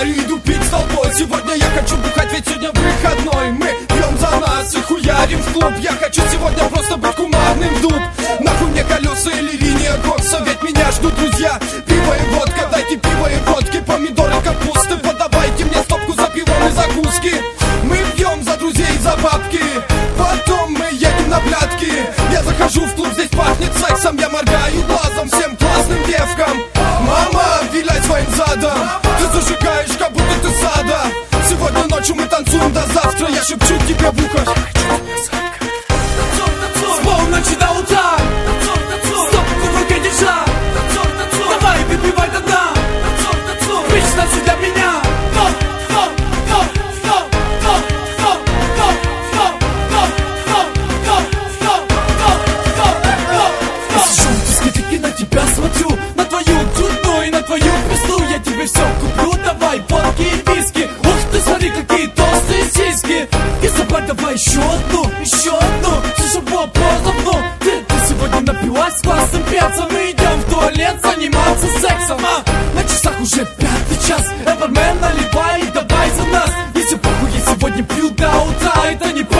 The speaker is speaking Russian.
хуярю, иду пить с толпой. Сегодня я хочу бухать, ведь сегодня выходной. Мы пьем за нас и хуярим в клуб. Я хочу сегодня просто быть кумарным в дуб. Нахуй мне колеса или линия Гокса, ведь меня ждут друзья. Пиво и водка, дайте пиво и водки, помидоры, капусты, подавайте мне стопку за пивом и закуски. Мы пьем за друзей, за бабки, потом мы едем на блядки. Я захожу в клуб, здесь пахнет сексом. Я моргаю глазом всем классным девкам. Мама, виляй своим задом, ты зажигаешь, как будто ты сада. Сегодня ночью мы танцуем до завтра. Я шепчу тебе в ухо: с полночи до утра, стопку в руке держа. Давай, выпивай до дна, бич, танцуй для меня. Я сижу в дискотеке, на тебя смотрю, на твою грудную и на твою пизду. Я тебе все куплю, давай водки и виски. Ух ты, смотри, какие толстые сиськи. И собрать давай еще одну, слушай, поздно. Ты сегодня напилась с классным перцем. Мы идем в туалет заниматься сексом. На часах уже 5 час. Эвермен, наливай, давай за нас. Если похуй, я сегодня пью до утра. Это не